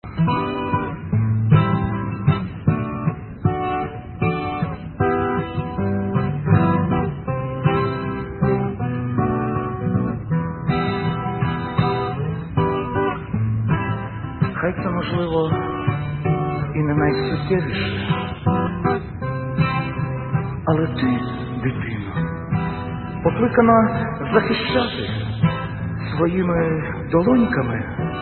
Хай це, можливо, і не найсуттєвіше, але ти, дитино, покликана захищати своїми долоньками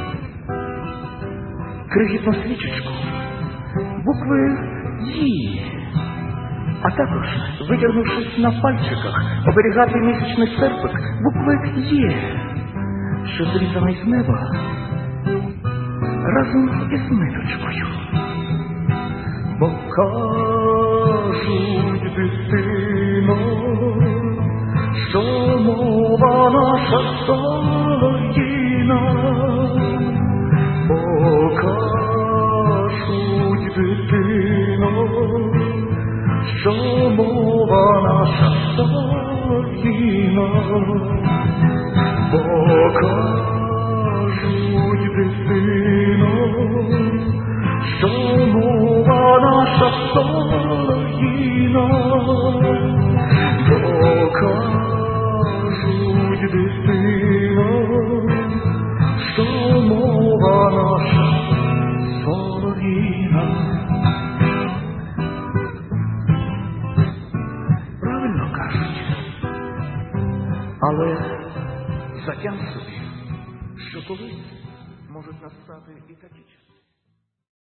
крихітну свічечку, букви «Ї», а також, витягнувшись на пальчиках, оберігати місячний серпик букви «Є», що зрізаний з неба разом із ниточкою. Бо кажуть, дитино, що мова наша солов'їна. Бо кажуть, дитино, що мова наша солов'їна. Бо кажуть, дитино, що мова наша солов'їна. Бо кажуть, дитино, що мова наша солов'їна. Правильно кажуть, але затям собі, що колись можуть настати і такі часи.